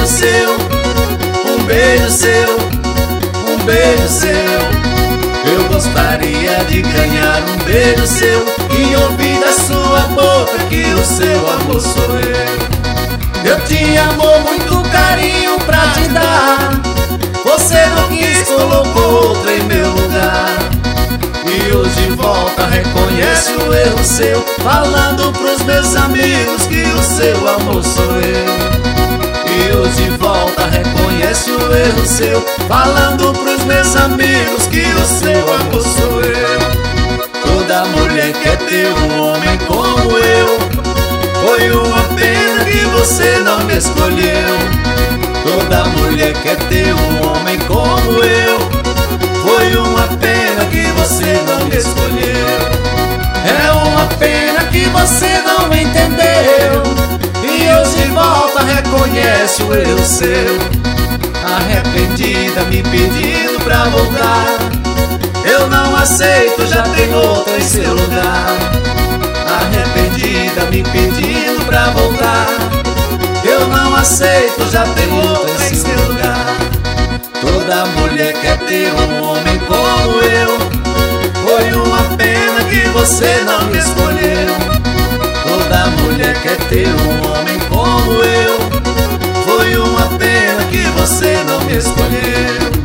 beijo seu, um beijo seu, um beijo seu. Eu gostaria de ganhar um beijo seu e ouvir da sua boca que o seu amor sou eu. Eu te amo, muito carinho pra te dar. Você não quis, colocou outra em meu lugar. E hoje volta, reconhece o erro seu, falando pros meus amigos que o seu amor sou eu. E hoje volta, reconhece o erro seu, falando pros meus amigos que o seu amor sou eu. Toda mulher quer ter um homem como eu. Foi uma pena que você não me escolheu. Toda mulher quer ter um homem como eu. Foi uma pena que você não me escolheu. É uma pena que você não me entendeu. E hoje volta, reconhece o erro seu, arrependida me pedindo pra voltar. Eu não aceito, já tem outra em seu lugar. Arrependida me pedindo pra voltar. Eu não aceito, já tem outra em seu lugar. Toda mulher quer ter um homem como eu. Foi uma pena que você não me escolheu. Toda mulher quer ter um homem como eu. Foi uma pena que você não me escolheu.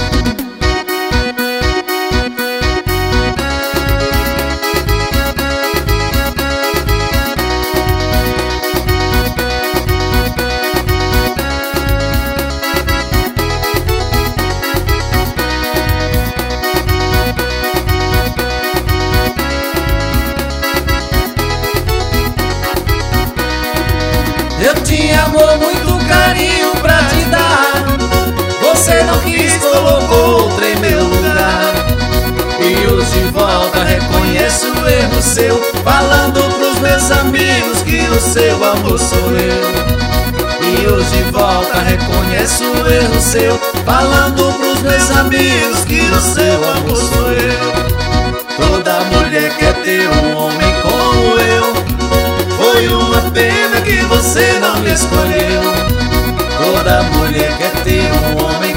Eu te amo, muito carinho pra te dar. Você não quis, colocou outra em meu lugar. E hoje volta, reconhece o erro seu, falando pros meus amigos que o seu amor sou eu. E hoje volta, reconhece o erro seu, falando pros meus amigos que o seu amor sou eu. Toda mulher quer ter um homem como eu. Foi uma pena que você não me escolheu. Toda mulher quer ter um homem